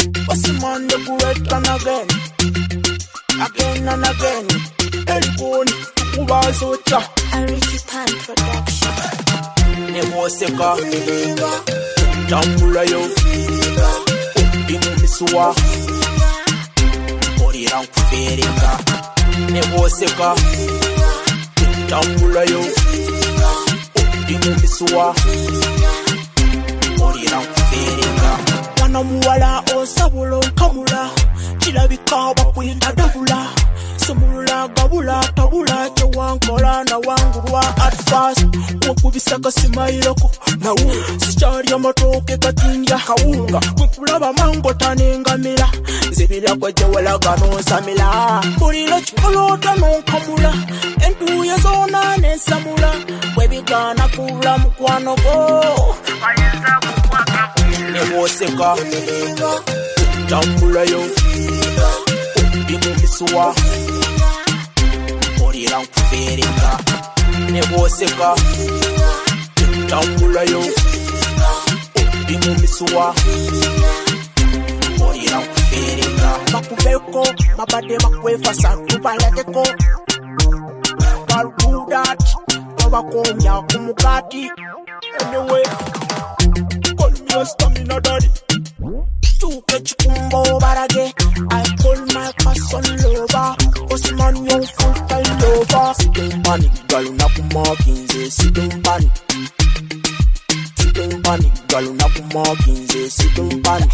What's the man you go it and again? Again and again. Elbone, Ubazocha. A Ricky Pan production. Neboseka. Tambula yo. Inu misua. Ori rank feringa. Neboseka. Tambula yo. Inu misua. Ori rank feringa. Wana muwala osabula kamula. Chilabika bakwita dabula. Samula gabula tabula chewankola na wangurwa at fast wakubisaka simailoko na sichari amatoke katinja kaunga kukulaba mango tanengamira zibira kwa jewala gano samila bulilo chikolota nonkamula entu yazona ne samula webigana kula mukwano go bayeza kukwaka neboseka tambula yo inu miswa ori rank feringa neboseka tambula yo inu miswa ori rank feringa makubeko mabade makwefa santu balekeko balbudat babakonya kumukati anyway call me a stamina daddy tuke chikumbo barage I call my person lover cause man you full time lover sitting panic girl unakumakinze sitting panic girl unakumakinze sitting panic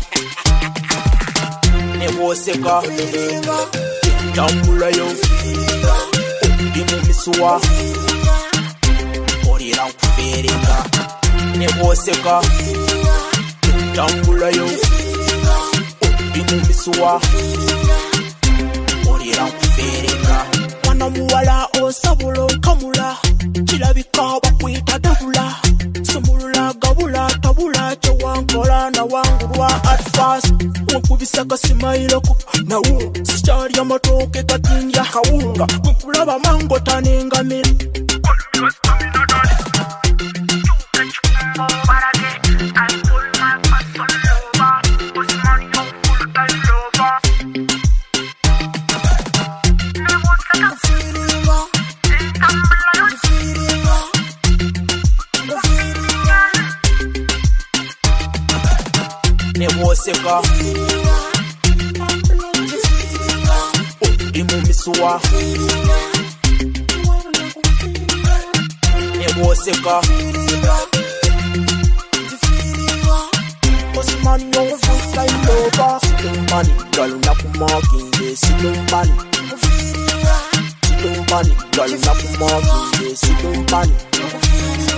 neboseka tambula yo inu miswa ori rank feringa neboseka tambula yo inu miswa ori rank feringa wana muwala osabula kamula chilabika bakwita dabula samula gabula tabula chewankola na wangurwa at fast wakubisaka simailoko na sichari amatoke katinja kaunga kukulaba mango tanengamira neboseka imu miswa neboseka Osman yo full time lover Silumbani girl unakumakinze Silumbani girl unakumakinze Silumbani